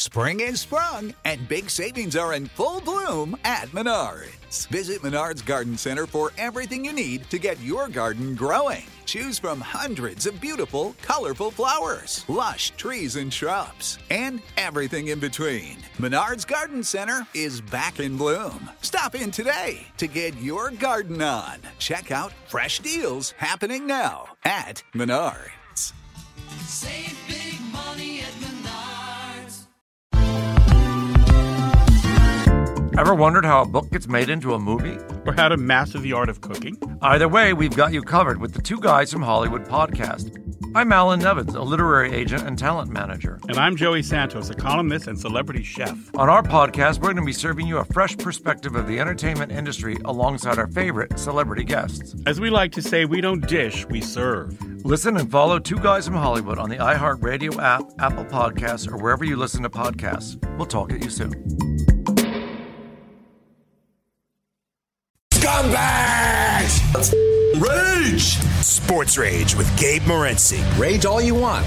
Spring is sprung, and big savings are in full bloom at Menards. Visit Menards Garden Center for everything you need to get your garden growing. Choose from hundreds of beautiful, colorful flowers, lush trees and shrubs, and everything in between. Menards Garden Center is back in bloom. Stop in today to get your garden on. Check out fresh deals happening now at Menards. Save big money at Menards. Ever wondered how a book gets made into a movie? Or how to master the art of cooking? Either way, we've got you covered with the Two Guys from Hollywood podcast. I'm Alan Nevins, a literary agent and talent manager. And I'm Joey Santos, a columnist and celebrity chef. On our podcast, we're going to be serving you a fresh perspective of the entertainment industry alongside our favorite celebrity guests. As we like to say, we don't dish, we serve. Listen and follow Two Guys from Hollywood on the iHeartRadio app, Apple Podcasts, or wherever you listen to podcasts. We'll talk at you soon. Scumbags! Let's rage! Sports Rage with Gabe Morency. Rage all you want.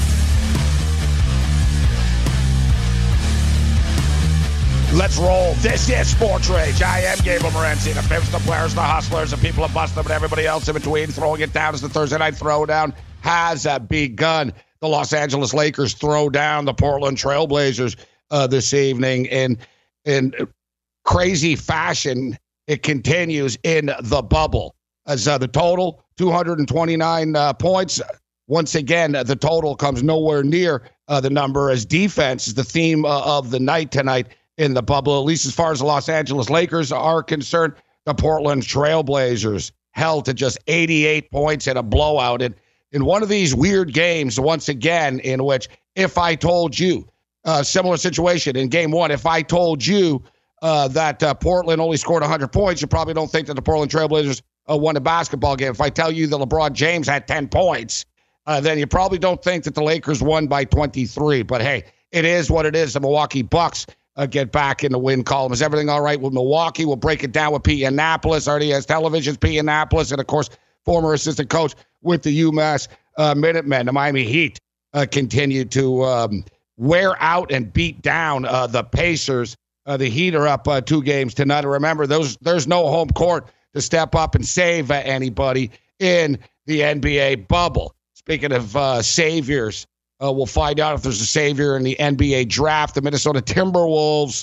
Let's roll. This is Sports Rage. I am Gabe Morency. The pimps, the players, the hustlers, the people who bust them, and everybody else in between. Throwing it down as the Thursday night throwdown has begun. The Los Angeles Lakers throw down the Portland Trailblazers this evening in crazy fashion. It continues in the bubble as the total 229 points. Once again, the total comes nowhere near the number as defense is the theme of the night tonight in the bubble, at least as far as the Los Angeles Lakers are concerned. The Portland Trailblazers held to just 88 points in a blowout in one of these weird games, once again, in which if I told you, similar situation in game one, if I told you that Portland only scored 100 points, you probably don't think that the Portland Trailblazers won a basketball game. If I tell you that LeBron James had 10 points, then you probably don't think that the Lakers won by 23. But hey, it is what it is. The Milwaukee Bucks get back in the win column. Is everything all right with Milwaukee? We'll break it down with Pete Annapolis. Already has televisions, Pete Annapolis, and of course, former assistant coach with the UMass Minutemen. The Miami Heat continue to wear out and beat down the Pacers. The Heat are up 2 games tonight. And remember, there's no home court to step up and save anybody in the NBA bubble. Speaking of saviors, we'll find out if there's a savior in the NBA draft. The Minnesota Timberwolves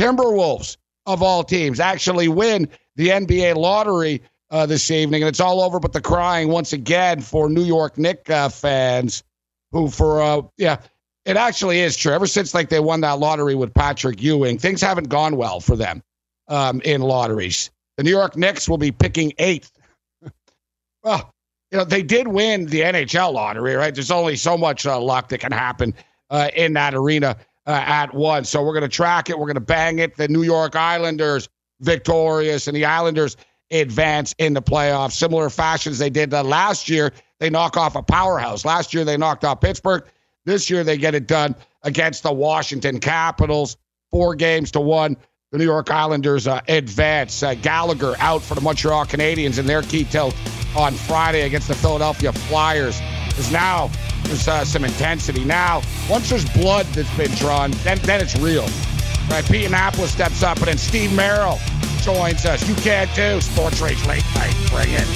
of all teams, actually win the NBA lottery this evening. And it's all over but the crying once again for New York Knicks fans who it actually is true. Ever since they won that lottery with Patrick Ewing, things haven't gone well for them in lotteries. The New York Knicks will be picking 8th. Well, they did win the NHL lottery, right? There's only so much luck that can happen in that arena at once. So we're going to track it. We're going to bang it. The New York Islanders victorious, and the Islanders advance in the playoffs. Similar fashion as they did last year. They knock off a powerhouse. Last year they knocked off Pittsburgh. This year, they get it done against the Washington Capitals, 4-1. The New York Islanders advance. Gallagher out for the Montreal Canadiens in their key tilt on Friday against the Philadelphia Flyers. There's some intensity. Now, once there's blood that's been drawn, then it's real. Right? Pete Annapolis steps up, and then Steve Merrill joins us. You can too. Sports Rage Late Night. Bring it.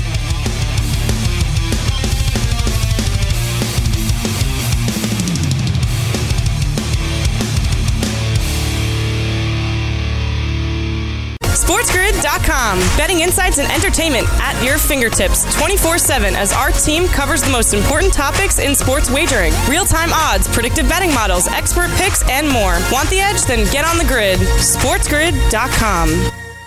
SportsGrid.com. Betting insights and entertainment at your fingertips 24/7 as our team covers the most important topics in sports wagering. Real-time odds, predictive betting models, expert picks, and more. Want the edge? Then get on the grid. SportsGrid.com.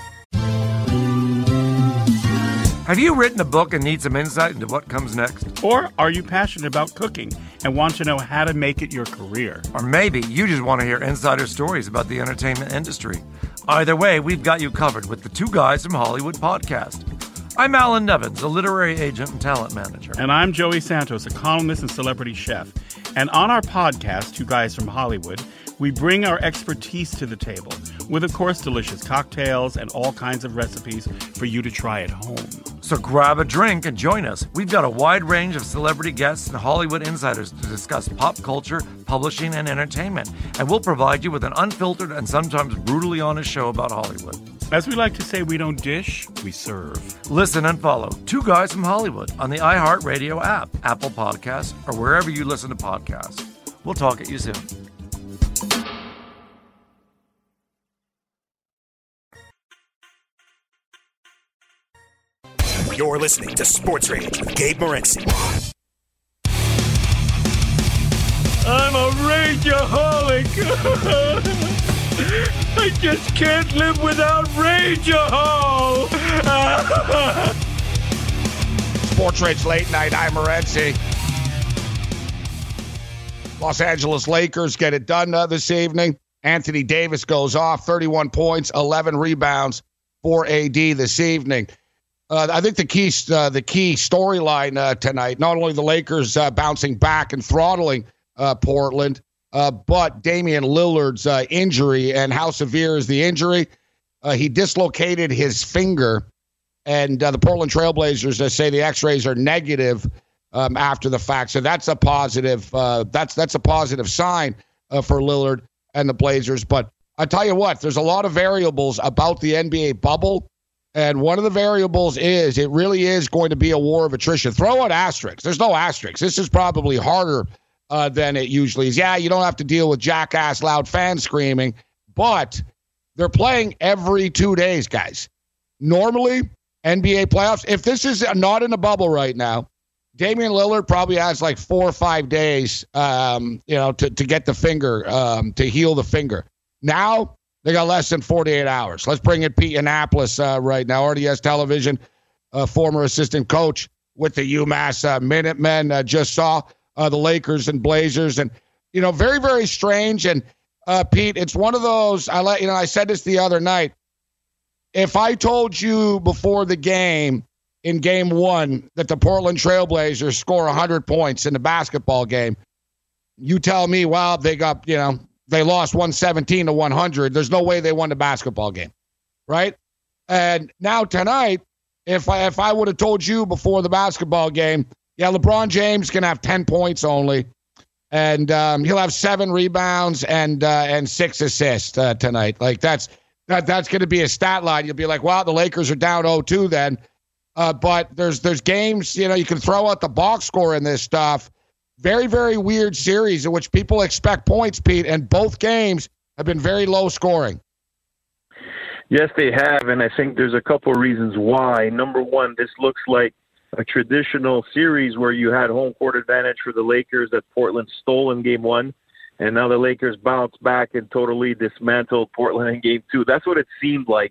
Have you written a book and need some insight into what comes next? Or are you passionate about cooking and want to know how to make it your career? Or maybe you just want to hear insider stories about the entertainment industry. Either way, we've got you covered with the Two Guys from Hollywood podcast. I'm Alan Nevins, a literary agent and talent manager. And I'm Joey Santos, a columnist and celebrity chef. And on our podcast, Two Guys from Hollywood, we bring our expertise to the table with, of course, delicious cocktails and all kinds of recipes for you to try at home. So grab a drink and join us. We've got a wide range of celebrity guests and Hollywood insiders to discuss pop culture, publishing, and entertainment, and we'll provide you with an unfiltered and sometimes brutally honest show about Hollywood. As we like to say, we don't dish, we serve. Listen and follow Two Guys from Hollywood on the iHeartRadio app, Apple Podcasts, or wherever you listen to podcasts. We'll talk at you soon. You're listening to Sports Rage with Gabe Morency. I'm a rageaholic. I just can't live without Rageahol. Sports Rage Late Night. I'm Morency. Los Angeles Lakers get it done this evening. Anthony Davis goes off, 31 points, 11 rebounds for AD this evening. I think the key storyline tonight, not only the Lakers bouncing back and throttling Portland, but Damian Lillard's injury and how severe is the injury. He dislocated his finger, and the Portland Trailblazers say the X-rays are negative after the fact. So that's a positive. That's a positive sign for Lillard and the Blazers. But I tell you what, there's a lot of variables about the NBA bubble. And one of the variables is it really is going to be a war of attrition. Throw out asterisks. There's no asterisks. This is probably harder than it usually is. Yeah, you don't have to deal with jackass loud fans screaming, but they're playing every 2 days, guys. Normally, NBA playoffs, if this is not in a bubble right now, Damian Lillard probably has like 4 or 5 days, to get the finger, to heal the finger. Now, they got less than 48 hours. Let's bring in Pete Annapolis right now, RDS Television, former assistant coach with the UMass Minutemen. Just saw the Lakers and Blazers. And, very, very strange. And, Pete, it's one of those, I said this the other night. If I told you before the game, in game one, that the Portland Trailblazers score 100 points in the basketball game, you tell me, well, they got, they lost 117 to 100. There's no way they won the basketball game, right? And now tonight, if I would have told you before the basketball game, yeah, LeBron James can have 10 points only, and he'll have 7 rebounds and 6 assists tonight. Like that's going to be a stat line. You'll be like, wow, the Lakers are down 0-2 then. But there's games, you can throw out the box score in this stuff. Very, very weird series in which people expect points, Pete, and both games have been very low scoring. Yes, they have, and I think there's a couple of reasons why. Number one, this looks like a traditional series where you had home court advantage for the Lakers that Portland stole in game one, and now the Lakers bounce back and totally dismantle Portland in game two. That's what it seemed like.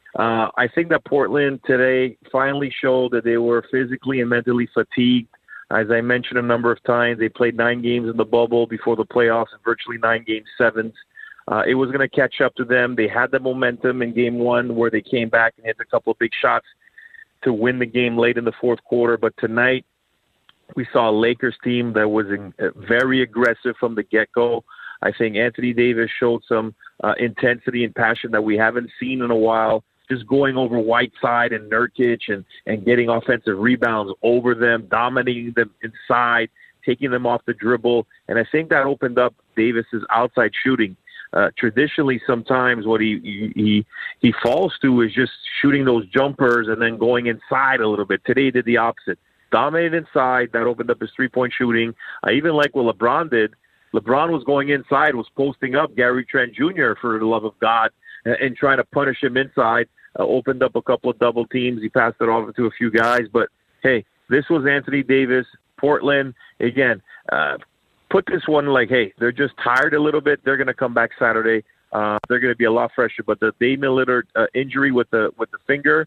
I think that Portland today finally showed that they were physically and mentally fatigued. As I mentioned a number of times, they played 9 games in the bubble before the playoffs and virtually 9 game sevens. It was going to catch up to them. They had the momentum in game one where they came back and hit a couple of big shots to win the game late in the fourth quarter. But tonight we saw a Lakers team that was very aggressive from the get-go. I think Anthony Davis showed some intensity and passion that we haven't seen in a while. Just going over Whiteside and Nurkic and getting offensive rebounds over them, dominating them inside, taking them off the dribble. And I think that opened up Davis's outside shooting. Traditionally, sometimes what he falls to is just shooting those jumpers and then going inside a little bit. Today he did the opposite. Dominated inside. That opened up his three-point shooting. I even like what LeBron did. LeBron was going inside, was posting up Gary Trent Jr., for the love of God, and trying to punish him inside. Opened up a couple of double teams. He passed it off to a few guys. But, hey, this was Anthony Davis. Portland, again, put this one like, hey, they're just tired a little bit. They're going to come back Saturday. They're going to be a lot fresher. But the Damian Lillard injury with the finger,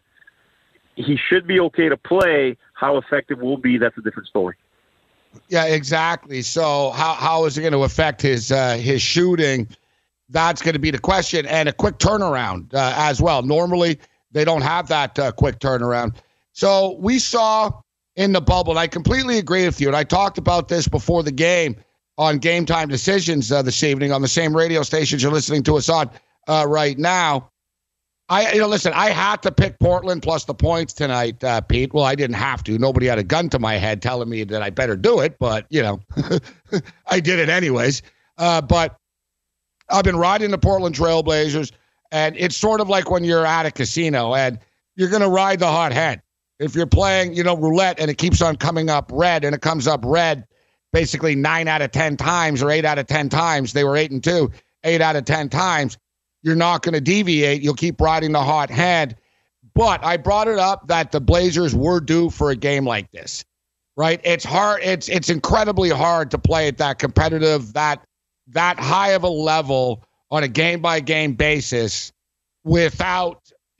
he should be okay to play. How effective will be, that's a different story. Yeah, exactly. So how is it going to affect his shooting? That's going to be the question, and a quick turnaround as well. Normally, they don't have that quick turnaround. So we saw in the bubble, and I completely agree with you, and I talked about this before the game on Game Time Decisions this evening on the same radio stations you're listening to us on right now. Listen, I had to pick Portland plus the points tonight, Pete. Well, I didn't have to. Nobody had a gun to my head telling me that I better do it, but, I did it anyways. But I've been riding the Portland Trailblazers, and it's sort of like when you're at a casino and you're going to ride the hot hand. If you're playing, roulette and it keeps on coming up red and it comes up red basically 9 out of 10 times or 8 out of 10 times, they were 8-2, 8 out of 10 times, you're not going to deviate. You'll keep riding the hot hand. But I brought it up that the Blazers were due for a game like this, right? It's hard. It's incredibly hard to play at that competitive, that high of a level on a game-by-game basis without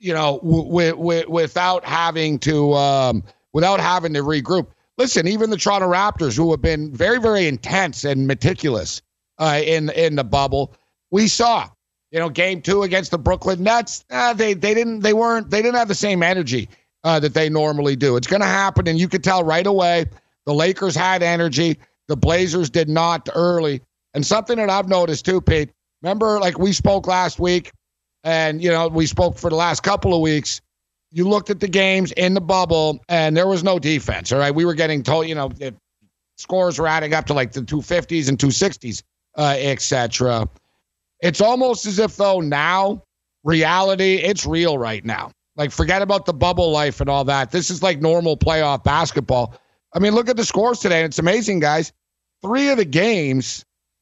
without having to regroup. Listen, even the Toronto Raptors, who have been very, very intense and meticulous in the bubble, we saw, game 2 against the Brooklyn Nets. They didn't have the same energy that they normally do. It's going to happen, and you could tell right away. The Lakers had energy, the Blazers did not early. And something that I've noticed too, Pete. Remember, like we spoke last week. And, we spoke for the last couple of weeks. You looked at the games in the bubble, and there was no defense, all right? We were getting told, scores were adding up to like the 250s and 260s, et cetera. It's almost as if, though, now, reality, it's real right now. Like, forget about the bubble life and all that. This is like normal playoff basketball. I mean, look at the scores today, and it's amazing, guys. 3 of the games,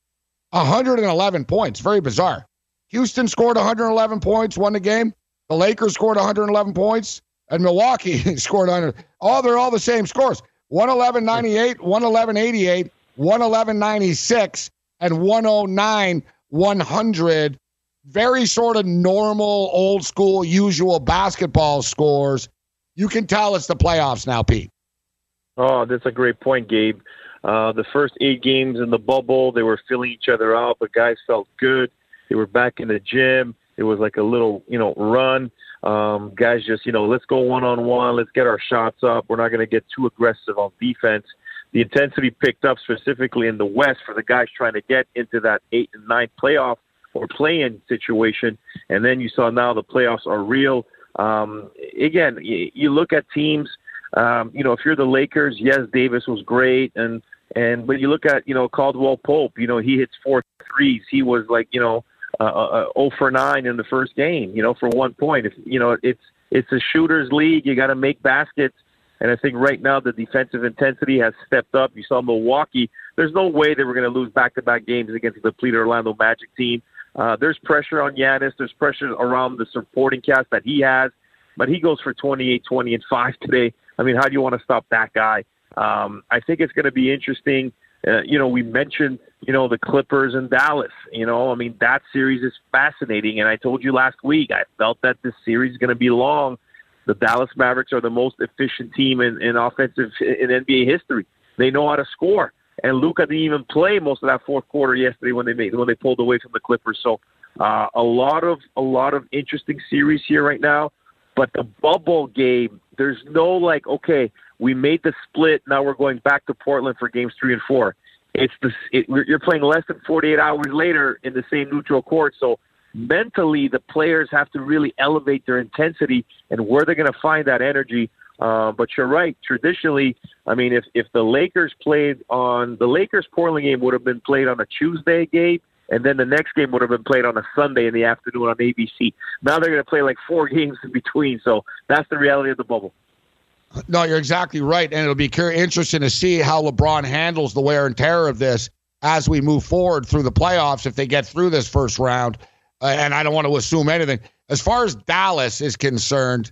111 points. Very bizarre. Houston scored 111 points, won the game. The Lakers scored 111 points, and Milwaukee scored 100. They're all the same scores. 111-98, 111-88, 111-96, and 109-100. Very sort of normal, old school, usual basketball scores. You can tell it's the playoffs now, Pete. Oh, that's a great point, Gabe. The first 8 games in the bubble, they were filling each other out, but guys felt good. They were back in the gym. It was like a little, run. Guys just, let's go one-on-one. Let's get our shots up. We're not going to get too aggressive on defense. The intensity picked up specifically in the West for the guys trying to get into that 8 and 9 playoff or play-in situation. And then you saw now the playoffs are real. Again, you look at teams, if you're the Lakers, yes, Davis was great. But you look at, Caldwell Pope, he hits 4 threes. He was like, 0 for 9 in the first game, for 1 point. It's a shooter's league. You got to make baskets. And I think right now the defensive intensity has stepped up. You saw Milwaukee. There's no way they were going to lose back-to-back games against the depleted Orlando Magic team. There's pressure on Giannis. There's pressure around the supporting cast that he has. But he goes for 28, 20, and 5 today. I mean, how do you want to stop that guy? I think it's going to be interesting. We mentioned, the Clippers and Dallas. That series is fascinating. And I told you last week, I felt that this series is going to be long. The Dallas Mavericks are the most efficient team in offensive in NBA history. They know how to score. And Luka didn't even play most of that fourth quarter yesterday when they pulled away from the Clippers. So a lot of interesting series here right now. But the bubble game, there's no okay, we made the split. Now we're going back to Portland for games 3 and 4. You're playing less than 48 hours later in the same neutral court. So mentally, the players have to really elevate their intensity and where they're going to find that energy. But you're right. Traditionally, if the Lakers Portland game would have been played on a Tuesday, Gabe, and then the next game would have been played on a Sunday in the afternoon on ABC. Now they're going to play 4 games in between. So that's the reality of the bubble. No, you're exactly right. And it'll be interesting to see how LeBron handles the wear and tear of this as we move forward through the playoffs if they get through this first round. And I don't want to assume anything. As far as Dallas is concerned,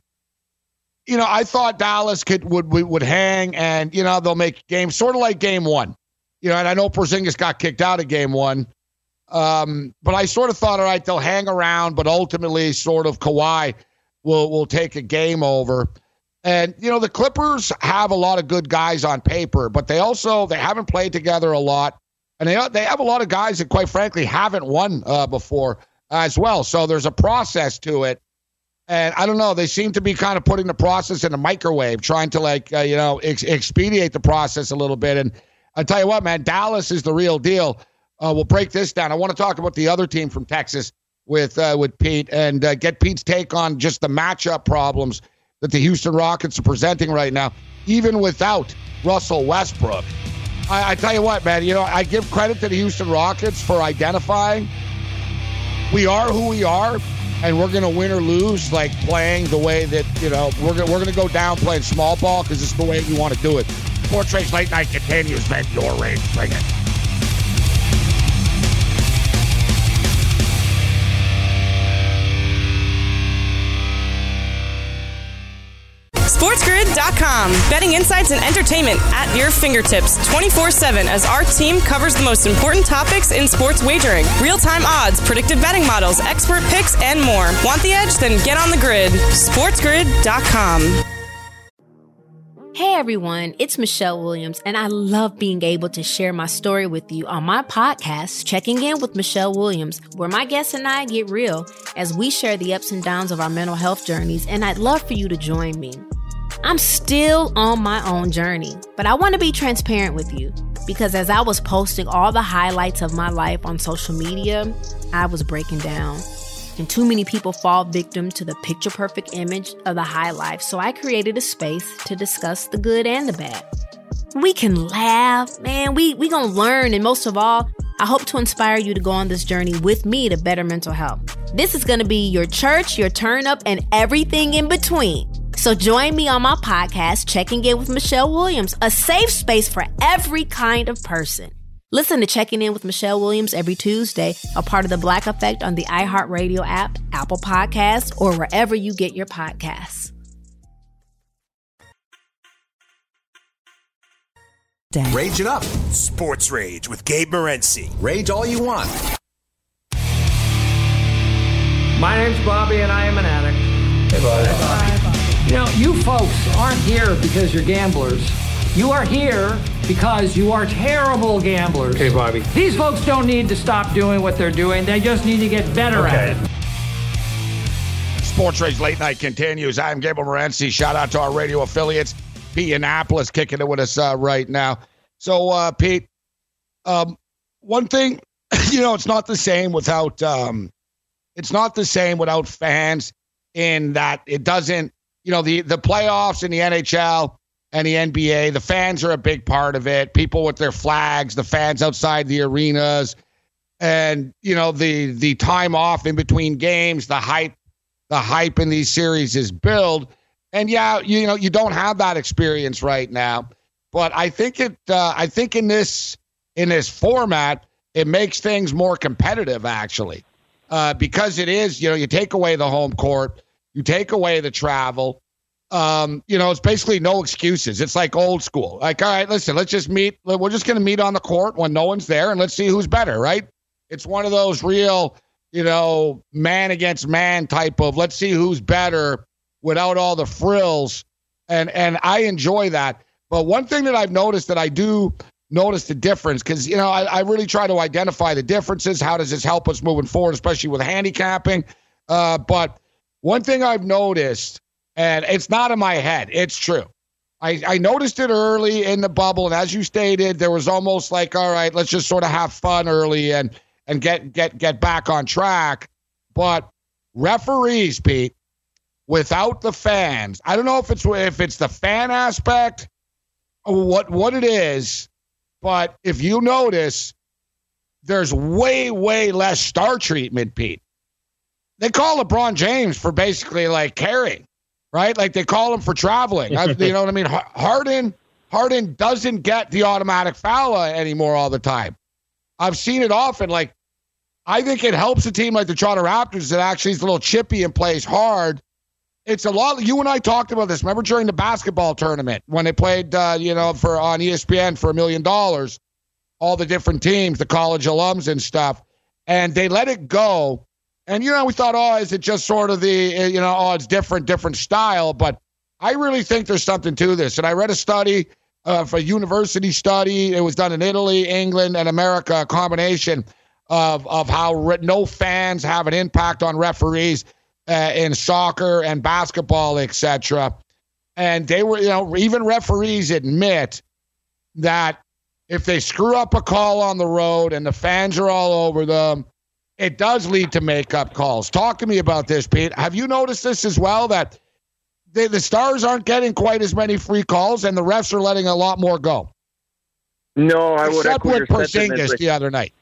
I thought Dallas would hang and, they'll make games sort of like game 1. And I know Porzingis got kicked out of game 1. But I sort of thought, all right, they'll hang around, but ultimately sort of Kawhi will take a game over. And, the Clippers have a lot of good guys on paper, but they haven't played together a lot. And they have a lot of guys that, quite frankly, haven't won before as well. So there's a process to it. And I don't know, they seem to be kind of putting the process in a microwave, trying to expedite the process a little bit. And I'll tell you what, man, Dallas is the real deal. We'll break this down. I want to talk about the other team from Texas with Pete and get Pete's take on just the matchup problems that the Houston Rockets are presenting right now, even without Russell Westbrook. I tell you what, man, I give credit to the Houston Rockets for identifying we are who we are, and we're going to win or lose, like playing the way that, we're going to go down playing small ball because it's the way we want to do it. Sports Rage Late Night continues. Vent your rage. Bring it. SportsGrid.com. Betting insights and entertainment at your fingertips 24/7 as our team covers the most important topics in sports wagering. Real-time odds, predictive betting models, expert picks, and more. Want the edge? Then get on the grid. SportsGrid.com. Hey everyone, it's Michelle Williams, and I love being able to share my story with you on my podcast, Checking In with Michelle Williams, where my guests and I get real as we share the ups and downs of our mental health journeys, and I'd love for you to join me. I'm still on my own journey, but I want to be transparent with you because as I was posting all the highlights of my life on social media, I was breaking down. And too many people fall victim to the picture-perfect image of the high life, so I created a space to discuss the good and the bad. We can laugh, man, we gonna learn, and most of all, I hope to inspire you to go on this journey with me to better mental health. This is gonna be your church, your turn up, and everything in between. So join me on my podcast, Checking In with Michelle Williams, a safe space for every kind of person. Listen to Checking In with Michelle Williams every Tuesday, a part of the Black Effect on the iHeartRadio app, Apple Podcasts, or wherever you get your podcasts. Rage it up. Sports Rage with Gabe Morency. Rage all you want. My name's Bobby, and I am an addict. Hey, Bobby. Hey, Bobby. You folks aren't here because you're gamblers. You are here because you are terrible gamblers. Okay, Bobby. These folks don't need to stop doing what they're doing. They just need to get better at it. Sports Rage Late Night continues. I'm Gabriel Morency. Shout out to our radio affiliates. Pete Annapolis kicking it with us right now. So, Pete, one thing, it's not the same without fans in that it doesn't, the playoffs in the NHL and the NBA, the fans are a big part of it. People with their flags, the fans outside the arenas, and the time off in between games, the hype in these series is built. And you don't have that experience right now. But I think in this format, it makes things more competitive actually, because it is you take away the home court, you take away the travel. It's basically no excuses. It's like old school. Like, all right, listen, let's just meet. We're just going to meet on the court when no one's there, and let's see who's better, right? It's one of those real, man against man type of let's see who's better without all the frills. And I enjoy that. But one thing that I've noticed that I do notice the difference, because, I really try to identify the differences. How does this help us moving forward, especially with handicapping? But one thing I've noticed, and it's not in my head, it's true. I noticed it early in the bubble, and as you stated, there was almost like, all right, let's just sort of have fun early and get back on track. But referees, Pete, without the fans, I don't know if it's the fan aspect or what it is, but if you notice, there's way, way less star treatment, Pete. They call LeBron James for basically like carrying. Right? Like they call him for traveling. You know what I mean? Harden doesn't get the automatic foul anymore all the time. I've seen it often. Like, I think it helps a team like the Toronto Raptors that actually is a little chippy and plays hard. It's a lot. You and I talked about this. Remember during the basketball tournament when they played, on ESPN for $1 million, all the different teams, the college alums and stuff, and they let it go. And, we thought, is it just sort of it's different style. But I really think there's something to this. And I read a study, for a university study. It was done in Italy, England, and America, a combination of how no fans have an impact on referees in soccer and basketball, etc. And they were, even referees admit that if they screw up a call on the road and the fans are all over them, it does lead to make-up calls. Talk to me about this, Pete. Have you noticed this as well, that the Stars aren't getting quite as many free calls and the refs are letting a lot more go? No, I would Except echo with your Porzingis sentiments. the other night.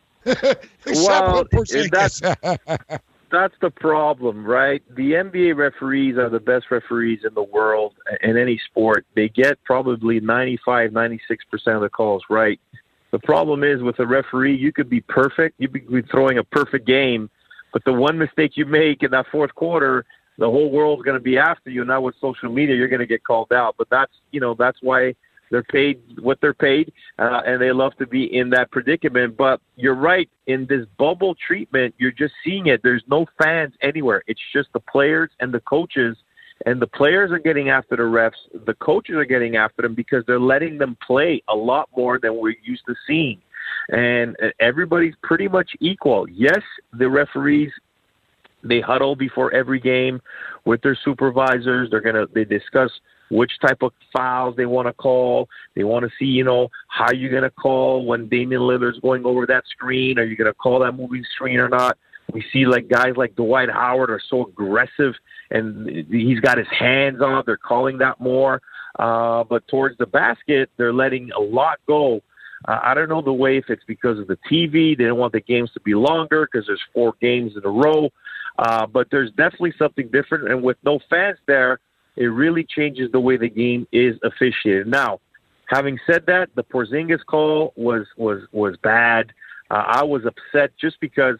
Well, Porzingis. that's the problem, right? The NBA referees are the best referees in the world in any sport. They get probably 95, 96% of the calls right. The problem is with a referee, you could be perfect. You could be throwing a perfect game, but the one mistake you make in that fourth quarter, the whole world's going to be after you. Now with social media, you're going to get called out. But that's why they're paid what they're paid, and they love to be in that predicament. But you're right. In this bubble treatment, you're just seeing it. There's no fans anywhere. It's just the players and the coaches, and the players are getting after the refs. The coaches are getting after them because they're letting them play a lot more than we're used to seeing. And everybody's pretty much equal. Yes, the referees, they huddle before every game with their supervisors. They discuss which type of fouls they want to call. They want to see, how you're going to call when Damian Lillard's going over that screen. Are you going to call that moving screen or not? We see guys like Dwight Howard are so aggressive, and he's got his hands on. They're calling that more. But towards the basket, they're letting a lot go. I don't know if it's because of the TV. They don't want the games to be longer because there's 4 games in a row. But there's definitely something different. And with no fans there, it really changes the way the game is officiated. Now, having said that, the Porzingis call was bad. I was upset just because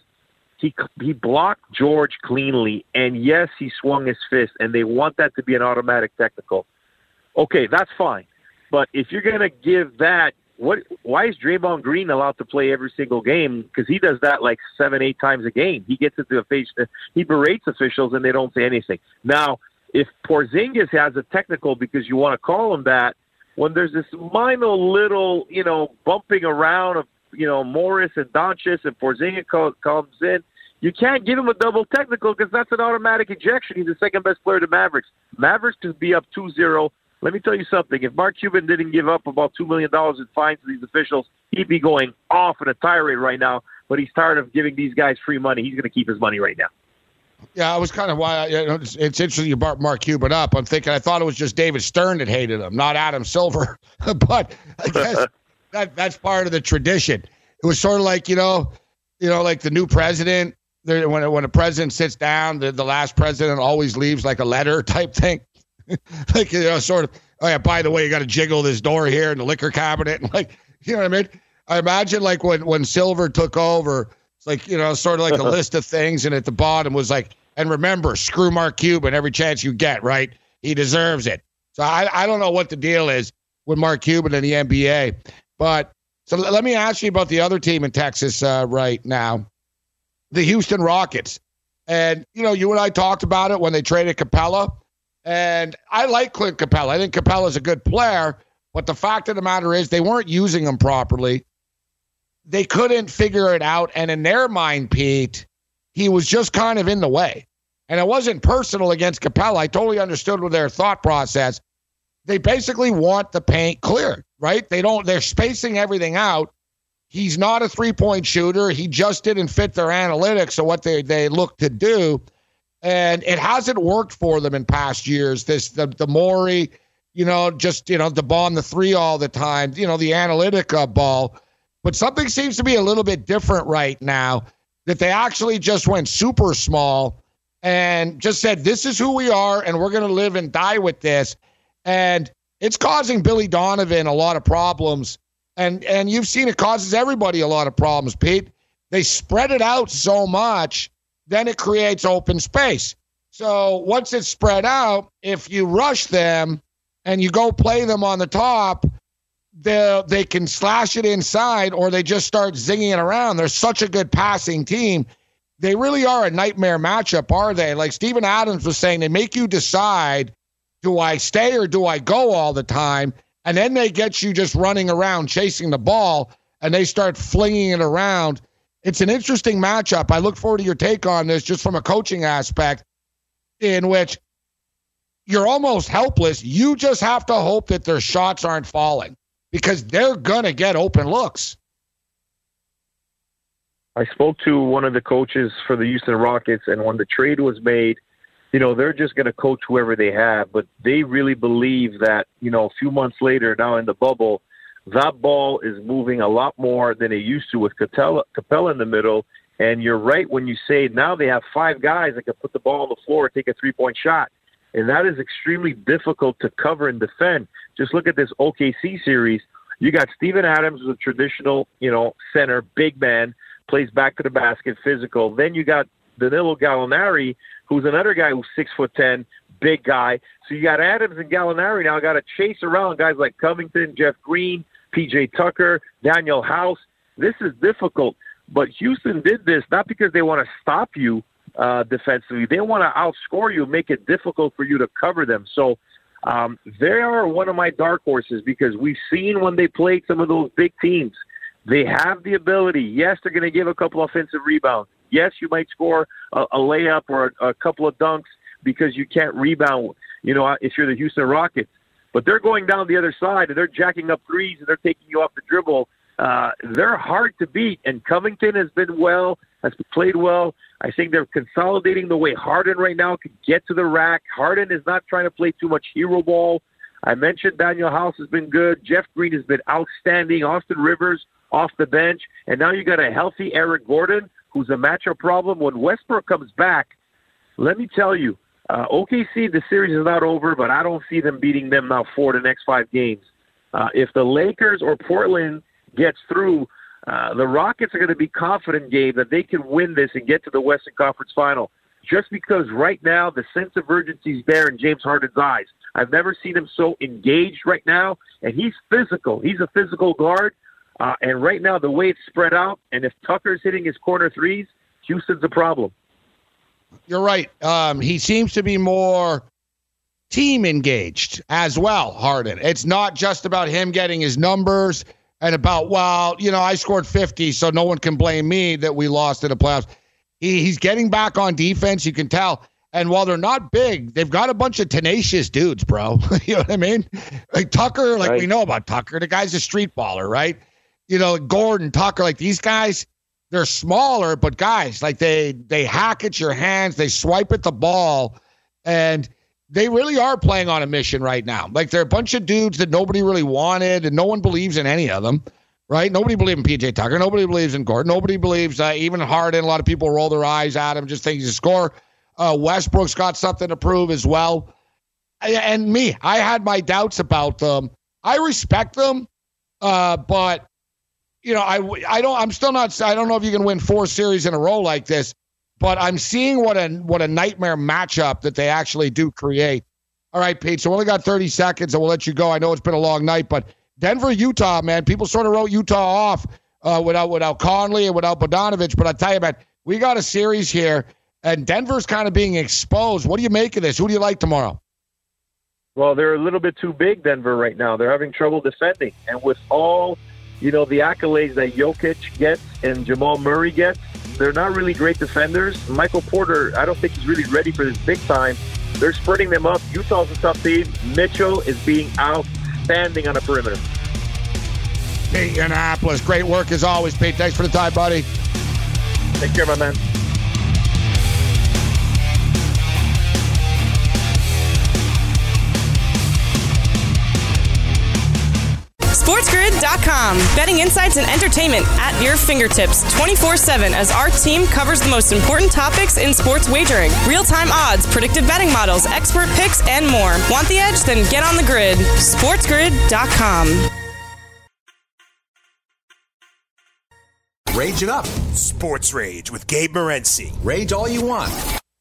he blocked George cleanly, and yes, he swung his fist, and they want that to be an automatic technical. Okay, that's fine. But if you're going to give that, why is Draymond Green allowed to play every single game? Because he does that 7-8 times a game. He gets into he berates officials, and they don't say anything. Now, if Porzingis has a technical because you want to call him that, when there's this minor little, bumping around of, Morris and Doncic and Porzingis comes in, you can't give him a double technical because that's an automatic ejection. He's the second best player to Mavericks. Mavericks could be up 2-0. Let me tell you something. If Mark Cuban didn't give up about $2 million in fines to these officials, he'd be going off on a tirade right now. But he's tired of giving these guys free money. He's going to keep his money right now. Yeah, I was kind of why it's interesting you brought Mark Cuban up. I'm thinking I thought it was just David Stern that hated him, not Adam Silver. But I guess that's part of the tradition. It was sort of like like the new president. When a president sits down, the last president always leaves a letter type thing. Sort of. Oh yeah, by the way, you got to jiggle this door here in the liquor cabinet, and you know what I mean. I imagine when Silver took over. It's sort of like a list of things, and at the bottom was and remember, screw Mark Cuban every chance you get, right? He deserves it. So I don't know what the deal is with Mark Cuban and the NBA. But so let me ask you about the other team in Texas right now, the Houston Rockets. And, you and I talked about it when they traded Capella. And I like Clint Capella. I think Capella's a good player. But the fact of the matter is they weren't using him properly. They couldn't figure it out. And in their mind, Pete, he was just kind of in the way. And it wasn't personal against Capella. I totally understood with their thought process. They basically want the paint cleared, right? They're spacing everything out. He's not a three-point shooter. He just didn't fit their analytics of what they look to do. And it hasn't worked for them in past years. The Morey, the ball on the three all the time, the analytic ball. But something seems to be a little bit different right now, that they actually just went super small and just said, this is who we are, and we're going to live and die with this. And it's causing Billy Donovan a lot of problems. And you've seen it causes everybody a lot of problems, Pete. They spread it out so much, then it creates open space. So once it's spread out, if you rush them and you go play them on the top, they can slash it inside, or they just start zinging it around. They're such a good passing team. They really are a nightmare matchup, are they? Like Steven Adams was saying, they make you decide, do I stay or do I go all the time? And then they get you just running around chasing the ball, and they start flinging it around. It's an interesting matchup. I look forward to your take on this just from a coaching aspect, in which you're almost helpless. You just have to hope that their shots aren't falling, because they're going to get open looks. I spoke to one of the coaches for the Houston Rockets, and when the trade was made, they're just going to coach whoever they have. But they really believe that, a few months later, now in the bubble, that ball is moving a lot more than it used to with Capella in the middle. And you're right when you say now they have 5 guys that can put the ball on the floor and take a three-point shot. And that is extremely difficult to cover and defend. Just look at this OKC series. You got Steven Adams, who's a traditional, center, big man, plays back to the basket, physical. Then you got Danilo Gallinari, who's another guy who's 6'10", big guy. So you got Adams and Gallinari now got to chase around guys like Covington, Jeff Green, P.J. Tucker, Daniel House. This is difficult. But Houston did this not because they want to stop you defensively. They want to outscore you, make it difficult for you to cover them. So they are one of my dark horses because we've seen when they played some of those big teams, they have the ability. Yes, they're going to give a couple offensive rebounds. Yes, you might score a layup or a couple of dunks because you can't rebound, if you're the Houston Rockets. But they're going down the other side, and they're jacking up threes, and they're taking you off the dribble. They're hard to beat, and Covington has played well. I think they're consolidating the way Harden right now can get to the rack. Harden is not trying to play too much hero ball. I mentioned Daniel House has been good. Jeff Green has been outstanding. Austin Rivers off the bench. And now you got a healthy Eric Gordon, who's a matchup problem. When Westbrook comes back, let me tell you, OKC, the series is not over, but I don't see them beating them now for the next 5 games. If the Lakers or Portland gets through, the Rockets are going to be confident, Gabe, that they can win this and get to the Western Conference Final. Just because right now the sense of urgency is there in James Harden's eyes. I've never seen him so engaged right now, and he's physical. He's a physical guard, and right now the way it's spread out, and if Tucker's hitting his corner threes, Houston's a problem. You're right. He seems to be more team engaged as well, Harden. It's not just about him getting his numbers and about, I scored 50, so no one can blame me that we lost in the playoffs. He's getting back on defense, you can tell. And while they're not big, they've got a bunch of tenacious dudes, bro. You know what I mean? Like Tucker, we know about Tucker. The guy's a street baller, right? Gordon, Tucker, these guys, they're smaller, but guys, they hack at your hands, they swipe at the ball, and they really are playing on a mission right now. They're a bunch of dudes that nobody really wanted, and no one believes in any of them, right? Nobody believes in P.J. Tucker. Nobody believes in Gordon. Nobody believes even Harden. A lot of people roll their eyes at him, just think he's a scorer. Westbrook's got something to prove as well. And me, I had my doubts about them. I respect them, but, I'm still not – I don't know if you can win 4 series in a row like this. But I'm seeing what a nightmare matchup that they actually do create. All right, Pete, so we only got 30 seconds, and we'll let you go. I know it's been a long night, but Denver, Utah, man, people sort of wrote Utah off without Conley and without Bogdanovic. But I tell you, man, we got a series here, and Denver's kind of being exposed. What do you make of this? Who do you like tomorrow? Well, they're a little bit too big, Denver, right now. They're having trouble defending. And with all, the accolades that Jokic gets and Jamal Murray gets, they're not really great defenders. Michael Porter, I don't think he's really ready for this big time. They're spreading them up. Utah's a tough team. Mitchell is being outstanding on the perimeter. Pete Annapolis, great work as always, Pete. Thanks for the time, buddy. Take care, my man. SportsGrid.com. Betting insights and entertainment at your fingertips 24/7 as our team covers the most important topics in sports wagering. Real-time odds, predictive betting models, expert picks, and more. Want the edge? Then get on the grid. SportsGrid.com. Rage it up. Sports Rage with Gabe Morency. Rage all you want.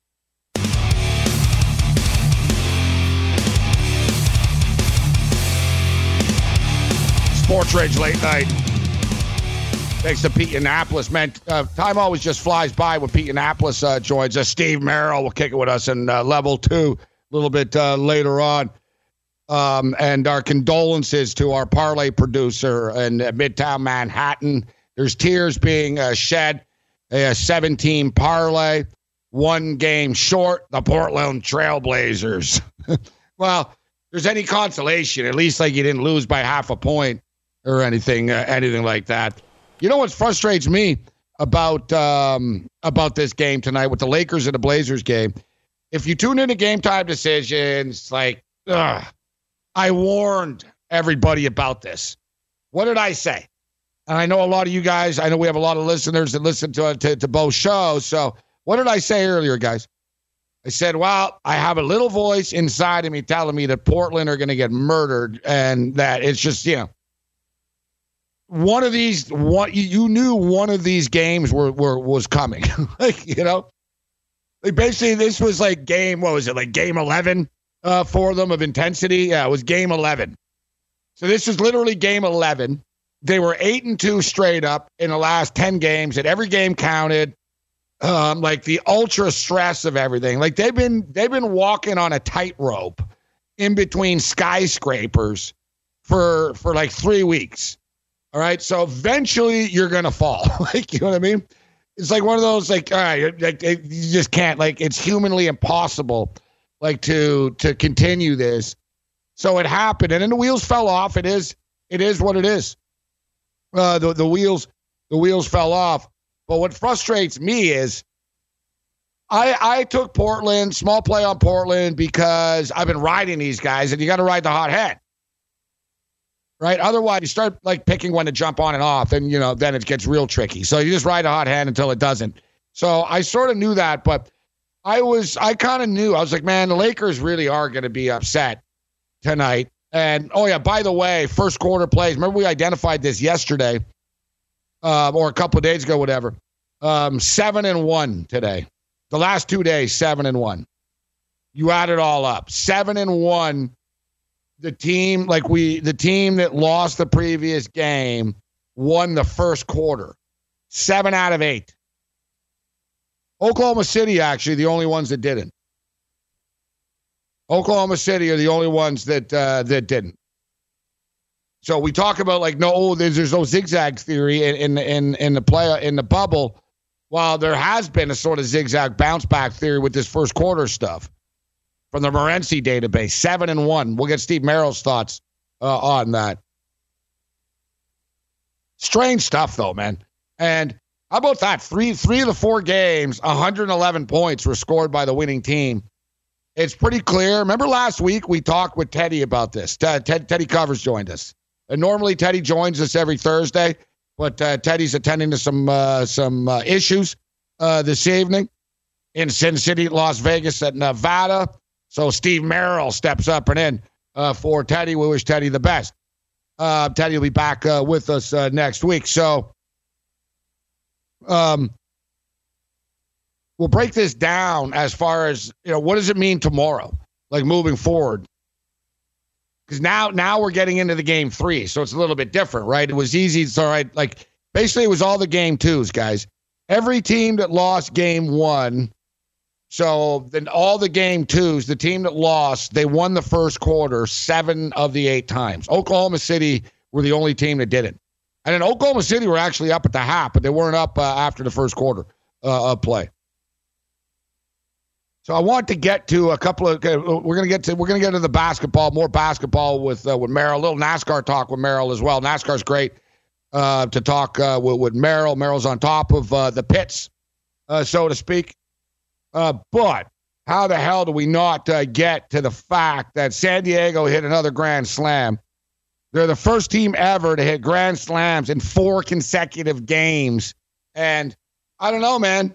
Sports Rage late night. Thanks to Pete Annapolis, man. Time always just flies by when Pete Annapolis joins us. Steve Merrill will kick it with us in level 2 a little bit later on. And our condolences to our parlay producer in Midtown Manhattan. There's tears being shed. A 17 parlay, 1 game short. The Portland Trailblazers. Well, if there's any consolation, at least you didn't lose by half a point or anything like that. You know what frustrates me about this game tonight with the Lakers and the Blazers game? If you tune into Game Time Decisions, I warned everybody about this. What did I say? And I know a lot of you guys, I know we have a lot of listeners that listen to both shows. So what did I say earlier, guys? I said, well, I have a little voice inside of me telling me that Portland are going to get murdered and that it's just, one of these, you knew one of these games was coming. Like, like basically this was like game 11 for them of intensity? Yeah, it was game 11. So this is literally game 11. They were 8-2 straight up in the last 10 games, and every game counted. Like the ultra stress of everything. Like they've been walking on a tightrope in between skyscrapers for like 3 weeks. All right. So eventually you're going to fall. Like, you know what I mean? It's like one of those, like, all right, like you just can't, like, it's humanly impossible, like to continue this. So it happened, and then the wheels fell off. It is what it is. The wheels fell off. But what frustrates me is I took Portland, small play on Portland, because I've been riding these guys, and you got to ride the hot hand, right? Otherwise, you start like picking when to jump on and off, and then it gets real tricky. So you just ride the hot hand until it doesn't. So I sort of knew that, but I kind of knew. I was like, man, the Lakers really are going to be upset tonight. And oh yeah, by the way, first quarter plays. Remember we identified this yesterday. Or a couple of days ago, whatever. 7-1 today. The last 2 days, 7-1. You add it all up. 7-1. The team that lost the previous game won the first quarter. 7 out of 8. Oklahoma City, actually, the only ones that didn't. Oklahoma City are the only ones that didn't. So we talk about there's no zigzag theory in the bubble, while there has been a sort of zigzag bounce back theory with this first quarter stuff from the Morency database. 7-1. We'll get Steve Merrill's thoughts on that. Strange stuff though, man. And how about that? Three of the 4 games, 111 points were scored by the winning team. It's pretty clear. Remember last week we talked with Teddy about this. Teddy Covers joined us. And normally Teddy joins us every Thursday, but Teddy's attending to some issues this evening in Sin City, Las Vegas, at Nevada. So Steve Merrill steps up and in for Teddy. We wish Teddy the best. Teddy will be back with us next week. So we'll break this down as far as, what does it mean tomorrow, like moving forward? Because now we're getting into the game 3, so it's a little bit different, right? It was easy. It's all right. Like, basically, it was all the game 2s, guys. Every team that lost game 1, so then all the game 2s, the team that lost, they won the first quarter 7 of the 8 times. Oklahoma City were the only team that didn't. And then Oklahoma City were actually up at the half, but they weren't up after the first quarter of play. So I want to get to a couple of. We're gonna get to the basketball, more basketball with Merrill. A little NASCAR talk with Merrill as well. NASCAR's great to talk with Merrill. Merrill's on top of the pits, so to speak. But how the hell do we not get to the fact that San Diego hit another grand slam? They're the first team ever to hit grand slams in 4 consecutive games, and I don't know, man.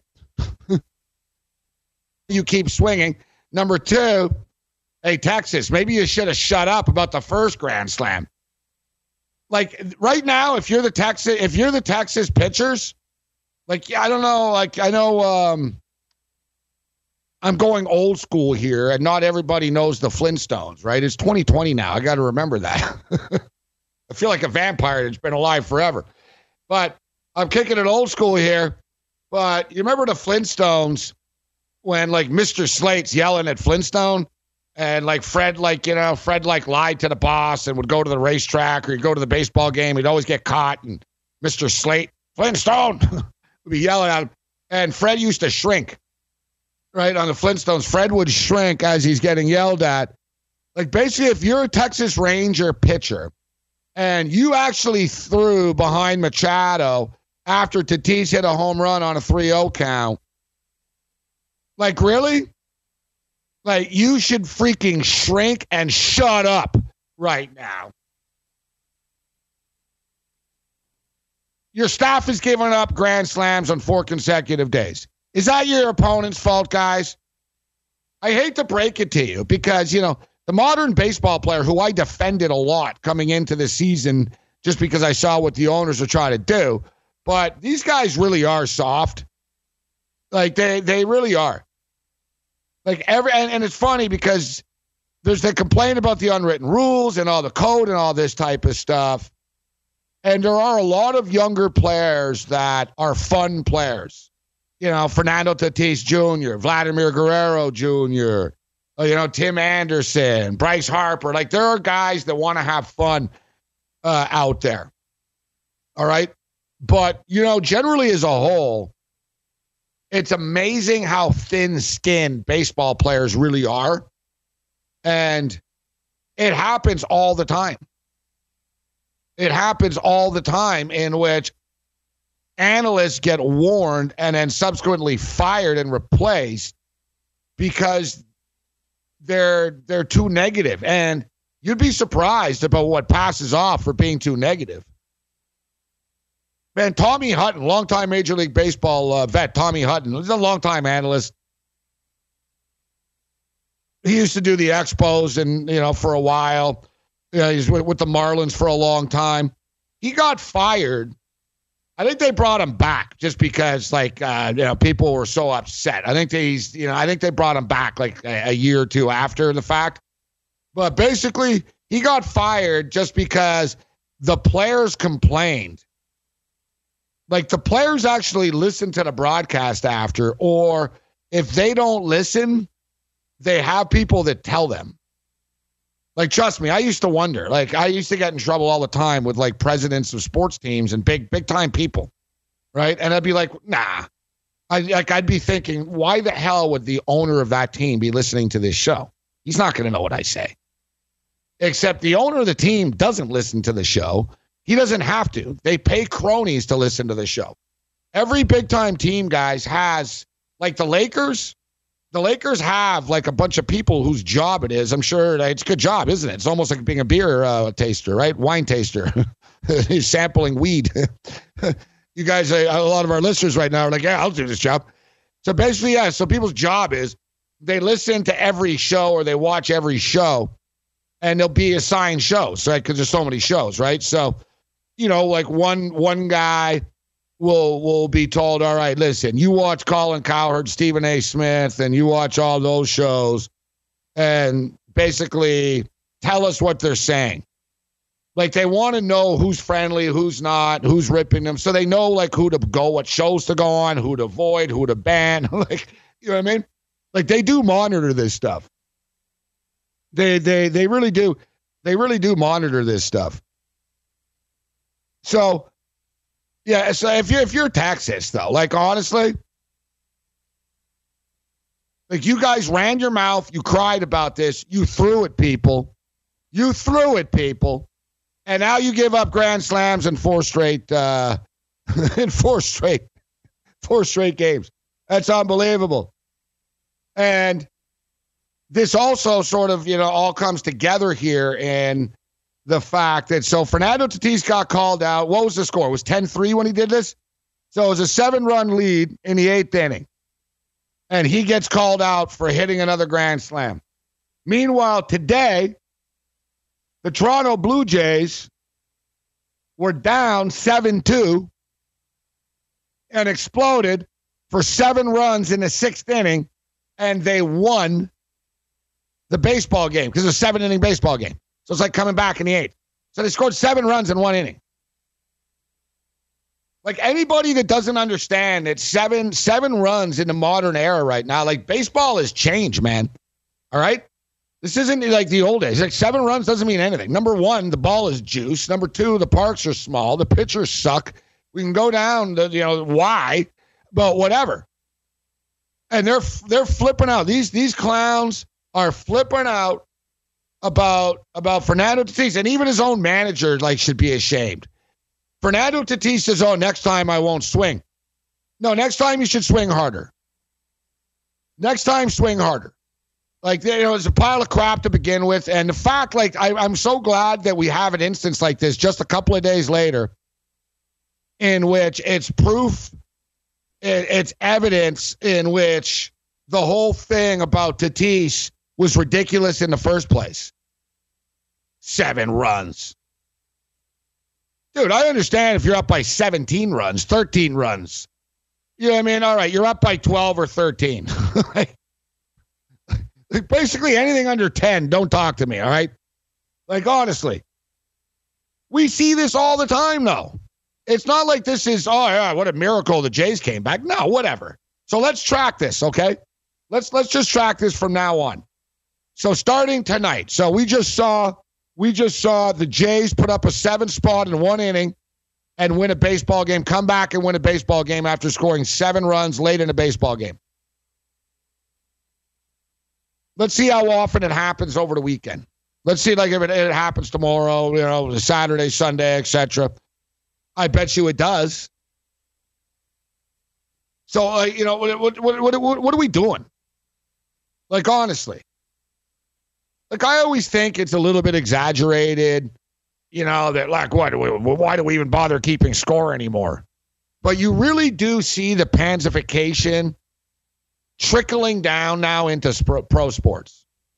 You keep swinging. Number 2, hey, Texas, maybe you should have shut up about the first grand slam. Like right now, if you're the Texas pitchers, like, I don't know, like I know I'm going old school here, and not everybody knows the Flintstones, right? It's 2020 now. I got to remember that. I feel like a vampire that's been alive forever. But I'm kicking it old school here. But you remember the Flintstones? When like Mr. Slate's yelling at Flintstone, and like Fred lied to the boss and would go to the racetrack, or he'd go to the baseball game, he'd always get caught, and Mr. Slate, Flintstone, would be yelling at him. And Fred used to shrink, right, on the Flintstones. Fred would shrink as he's getting yelled at. Like basically, if you're a Texas Ranger pitcher and you actually threw behind Machado after Tatis hit a home run on a 3-0 count, like, really? Like, you should freaking shrink and shut up right now. Your staff has given up grand slams on 4 consecutive days. Is that your opponent's fault, guys? I hate to break it to you because, the modern baseball player who I defended a lot coming into this season just because I saw what the owners are trying to do, but these guys really are soft. Like, they really are. Like, and it's funny because there's the complaint about the unwritten rules and all the code and all this type of stuff. And there are a lot of younger players that are fun players. Fernando Tatis Jr., Vladimir Guerrero Jr., Tim Anderson, Bryce Harper. Like, there are guys that want to have fun out there. All right? But, generally as a whole, it's amazing how thin-skinned baseball players really are. And it happens all the time. It happens all the time in which analysts get warned and then subsequently fired and replaced because they're too negative. And you'd be surprised about what passes off for being too negative. Man, Tommy Hutton, longtime Major League Baseball vet, Tommy Hutton, he's a longtime analyst. He used to do the Expos and, for a while. He's with the Marlins for a long time. He got fired. I think they brought him back just because, people were so upset. I think they brought him back like a year or two after the fact. But basically, he got fired just because the players complained. Like, the players actually listen to the broadcast after, or if they don't listen, they have people that tell them. Like, trust me, I used to wonder. Like, I used to get in trouble all the time with, presidents of sports teams and big-time people, right? And I'd be like, nah. I'd be thinking, why the hell would the owner of that team be listening to this show? He's not going to know what I say. Except the owner of the team doesn't listen to the show. He doesn't have to. They pay cronies to listen to the show. Every big-time team, guys, has, the Lakers. The Lakers have, a bunch of people whose job it is. I'm sure it's a good job, isn't it? It's almost like being a beer taster, right? Wine taster. He's sampling weed. You guys, a lot of our listeners right now are like, yeah, I'll do this job. So basically, yeah, so people's job is they listen to every show or they watch every show, and they'll be assigned shows, right? Because there's so many shows, right? So, one guy will be told, all right, listen, you watch Colin Cowherd, Stephen A. Smith, and you watch all those shows, and basically tell us what they're saying. They want to know who's friendly, who's not, who's ripping them, so they know, who to go, what shows to go on, who to avoid, who to ban. You know what I mean? They do monitor this stuff. They really do. They really do monitor this stuff. So, yeah, so if you're Texas, though, honestly, you guys ran your mouth, you cried about this, you threw at people, and now you give up grand slams in 4 straight games. That's unbelievable. And this also sort of, all comes together here in the fact that, so Fernando Tatis got called out. What was the score? It was 10-3 when he did this? So it was a 7-run lead in the 8th inning. And he gets called out for hitting another grand slam. Meanwhile, today, the Toronto Blue Jays were down 7-2 and exploded for 7 runs in the 6th inning, and they won the baseball game because it's a 7-inning baseball game. So it's like coming back in the 8th. So they scored 7 runs in 1 inning. Anybody that doesn't understand that seven runs in the modern era right now, baseball has changed, man. All right? This isn't like the old days. 7 runs doesn't mean anything. Number 1, the ball is juice. Number 2, the parks are small. The pitchers suck. We can go down to, why, but whatever. And they're flipping out. These clowns are flipping out about Fernando Tatis, and even his own manager should be ashamed. Fernando Tatis says, "Oh, next time I won't swing." No, next time you should swing harder. Next time, swing harder. It's a pile of crap to begin with, and the fact, I'm so glad that we have an instance like this just a couple of days later, in which it's proof, it's evidence in which the whole thing about Tatis was ridiculous in the first place. 7 runs. Dude, I understand if you're up by 17 runs, 13 runs. You know what I mean? All right, you're up by 12 or 13. Basically anything under 10, don't talk to me, all right? Like, honestly. We see this all the time, though. It's not like this is, oh, yeah, what a miracle the Jays came back. No, whatever. So let's track this, okay? Let's just track this from now on. So starting tonight. So we just saw the Jays put up a 7 spot in 1 inning and win a baseball game, come back and win a baseball game after scoring 7 runs late in a baseball game. Let's see how often it happens over the weekend. Let's see, like, if it happens tomorrow, Saturday, Sunday, etc. I bet you it does. So, what are we doing? Like, honestly. Like, I always think it's a little bit exaggerated, that, like, why do we even bother keeping score anymore? But you really do see the pansification trickling down now into pro sports.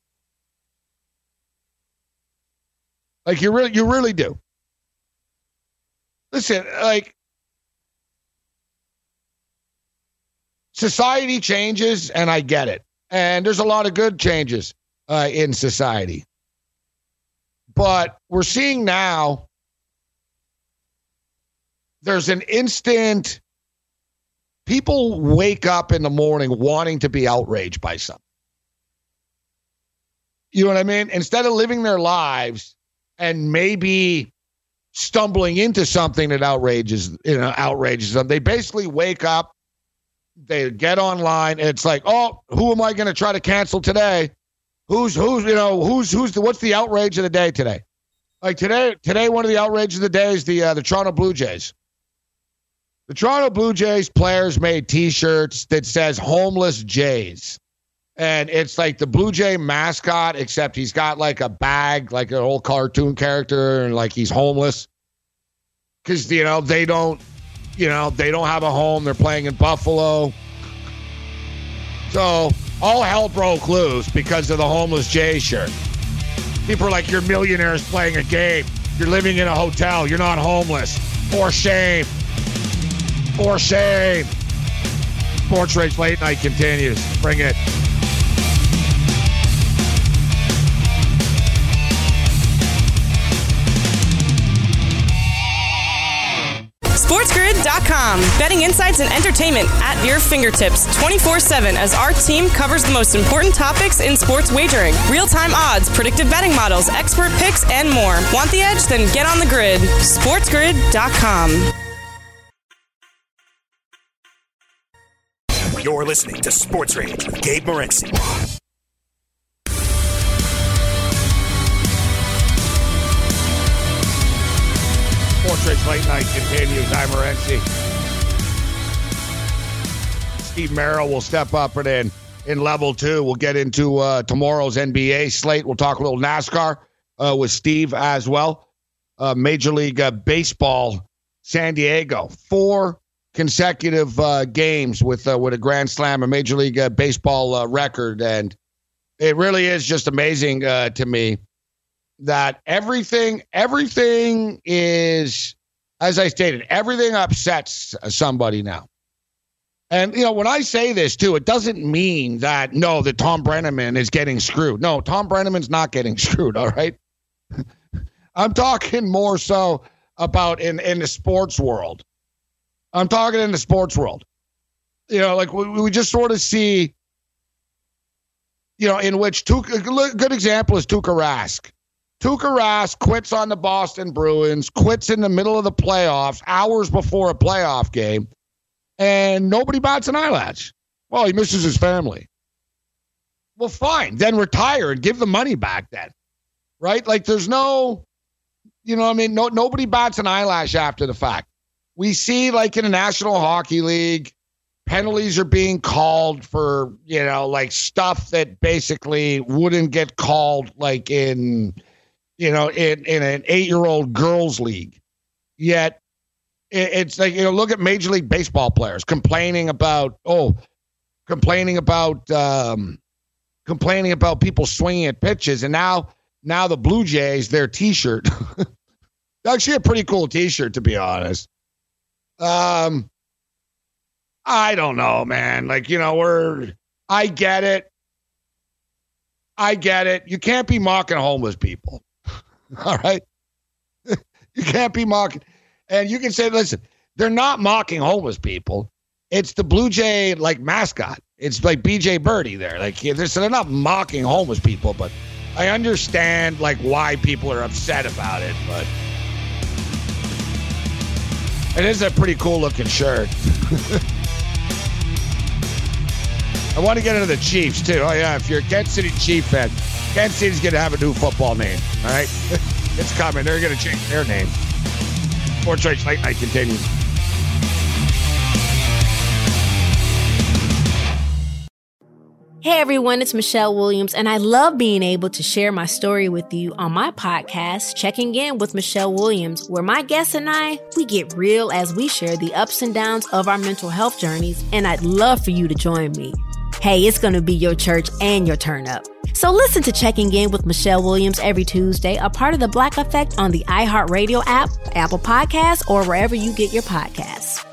Like, you really do. Listen, like, society changes, and I get it. And there's a lot of good changes in society. But we're seeing now there's an instant, people wake up in the morning wanting to be outraged by something. You know what I mean? Instead of living their lives and maybe stumbling into something that outrages them, they basically wake up, they get online, and it's like, oh, who am I going to try to cancel today? What's the outrage of the day today? Like today, one of the outrages of the day is the Toronto Blue Jays. The Toronto Blue Jays players made T-shirts that says "Homeless Jays," and it's like the Blue Jay mascot, except he's got like a bag, like an old cartoon character, and like he's homeless because they don't have a home. They're playing in Buffalo, so all hell broke loose because of the Homeless Jay shirt. People are like, you're millionaires playing a game. You're living in a hotel. You're not homeless. For shame. For shame. Sports Rage Late Night continues. Bring it. SportsGrid.com. Betting insights and entertainment at your fingertips 24/7 as our team covers the most important topics in sports wagering. Real-time odds, predictive betting models, expert picks, and more. Want the edge? Then get on the grid. SportsGrid.com. You're listening to Sports Rage with Gabe Morency. Sports Rage Late Night continues. I'm Morency. Steve Merrill will step up and in level 2. We'll get into tomorrow's NBA slate. We'll talk a little NASCAR with Steve as well. Major League Baseball, San Diego. 4 consecutive games with a Grand Slam, a Major League Baseball record. And it really is just amazing to me that everything is, as I stated, everything upsets somebody now. And, when I say this, too, it doesn't mean that Tom Brenneman is getting screwed. No, Tom Brenneman's not getting screwed, all right? I'm talking more so about in the sports world. I'm talking in the sports world. Like we just sort of see, in which a good example is Tuukka Rask. Tuukka Rask quits on the Boston Bruins, quits in the middle of the playoffs, hours before a playoff game, and nobody bats an eyelash. Well, he misses his family. Well, fine. Then retire and give the money back then. Right? Like there's no, nobody bats an eyelash after the fact. We see, like in the National Hockey League, penalties are being called for, like stuff that basically wouldn't get called like in an 8-year-old girls league. Yet it's like, look at Major League Baseball players complaining about people swinging at pitches. And now the Blue Jays, their T-shirt, actually a pretty cool T-shirt, to be honest. I don't know, man. Like, I get it. You can't be mocking homeless people. All right. You can't be mocking. And you can say, listen, they're not mocking homeless people. It's the Blue Jay, mascot. It's like BJ Birdie there. They're not mocking homeless people, but I understand, why people are upset about it. But it is a pretty cool-looking shirt. I want to get into the Chiefs, too. Oh, yeah, if you're a Kansas City Chief fan, Kansas City's going to have a new football name, all right? It's coming. They're going to change their name. Sports Rage Late Night continues. Hey everyone, it's Michelle Williams, and I love being able to share my story with you on my podcast, Checking In with Michelle Williams, where my guests and we get real as we share the ups and downs of our mental health journeys, and I'd love for you to join me. Hey, it's going to be your church and your turn up. So listen to Checking In with Michelle Williams every Tuesday, a part of the Black Effect on the iHeartRadio app, Apple Podcasts, or wherever you get your podcasts.